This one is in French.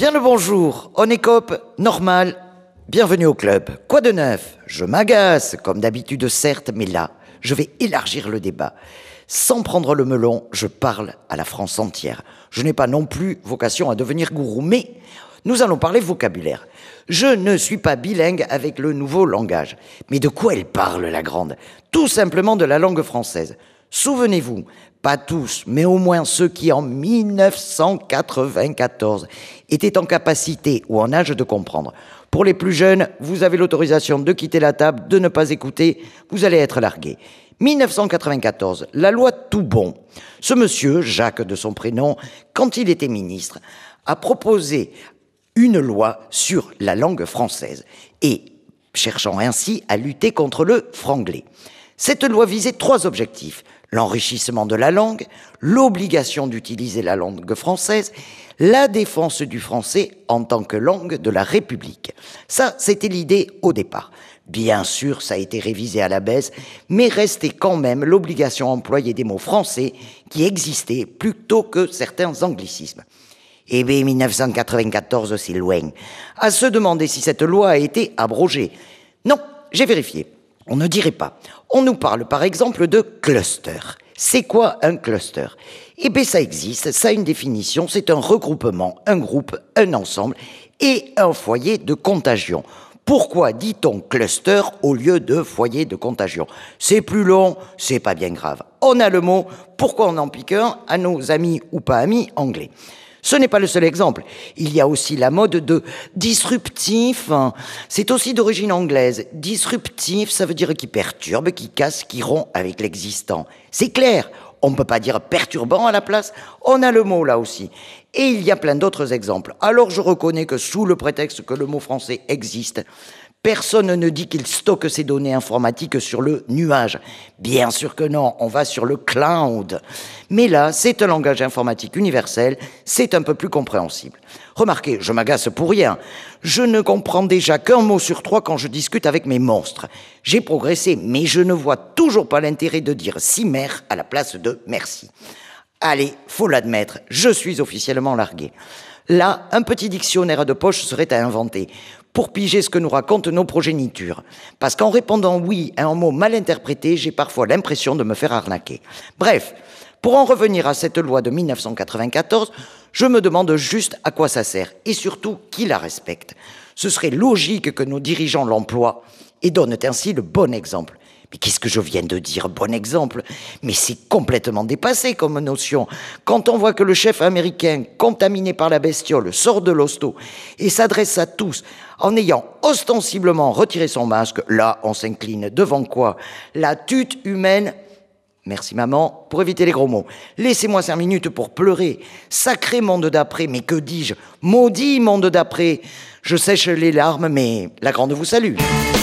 Bien le bonjour, on écope, normal, bienvenue au club. Quoi de neuf? Je m'agace, comme d'habitude certes, mais là, je vais élargir le débat. Sans prendre le melon, je parle à la France entière. Je n'ai pas non plus vocation à devenir gourou, mais nous allons parler vocabulaire. Je ne suis pas bilingue avec le nouveau langage. Mais de quoi elle parle, la grande? Tout simplement de la langue française. Souvenez-vous, pas tous, mais au moins ceux qui en 1994 étaient en capacité ou en âge de comprendre. Pour les plus jeunes, vous avez l'autorisation de quitter la table, de ne pas écouter, vous allez être largués. 1994, la loi Toubon. Ce monsieur, Jacques de son prénom, quand il était ministre, a proposé une loi sur la langue française et cherchant ainsi à lutter contre le franglais. Cette loi visait 3 objectifs: l'enrichissement de la langue, l'obligation d'utiliser la langue française, la défense du français en tant que langue de la République. Ça, c'était l'idée au départ. Bien sûr, ça a été révisé à la baisse, mais restait quand même l'obligation d'employer des mots français qui existaient plutôt que certains anglicismes. Eh bien, 1994, c'est loin. À se demander si cette loi a été abrogée. Non, j'ai vérifié. On ne dirait pas. On nous parle par exemple de cluster. C'est quoi un cluster? Eh bien, ça existe, ça a une définition, c'est un regroupement, un groupe, un ensemble et un foyer de contagion. Pourquoi dit-on cluster au lieu de foyer de contagion? C'est plus long, c'est pas bien grave. On a le mot, pourquoi on en pique un à nos amis ou pas amis anglais? Ce n'est pas le seul exemple. Il y a aussi la mode de disruptif. C'est aussi d'origine anglaise. Disruptif, ça veut dire qui perturbe, qui casse, qui rompt avec l'existant. C'est clair. On ne peut pas dire perturbant à la place. On a le mot là aussi. Et il y a plein d'autres exemples. Alors je reconnais que sous le prétexte que le mot français existe, personne ne dit qu'il stocke ses données informatiques sur le nuage. Bien sûr que non, on va sur le cloud. Mais là, c'est un langage informatique universel, c'est un peu plus compréhensible. Remarquez, je m'agace pour rien. Je ne comprends déjà qu'un mot sur 3 quand je discute avec mes monstres. J'ai progressé, mais je ne vois toujours pas l'intérêt de dire si mère à la place de merci. Allez, faut l'admettre, je suis officiellement largué. Là, un petit dictionnaire de poche serait à inventer pour piger ce que nous racontent nos progénitures. Parce qu'en répondant oui à un mot mal interprété, j'ai parfois l'impression de me faire arnaquer. Bref, pour en revenir à cette loi de 1994, je me demande juste à quoi ça sert et surtout qui la respecte. Ce serait logique que nos dirigeants l'emploient et donnent ainsi le bon exemple. Mais qu'est-ce que je viens de dire, bon exemple? Mais c'est complètement dépassé comme notion. Quand on voit que le chef américain, contaminé par la bestiole, sort de l'hosto et s'adresse à tous en ayant ostensiblement retiré son masque, là, on s'incline devant quoi? La tute humaine. Merci maman, pour éviter les gros mots. Laissez-moi 5 minutes pour pleurer. Sacré monde d'après, mais que dis-je? Maudit monde d'après. Je sèche les larmes, mais la grande vous salue.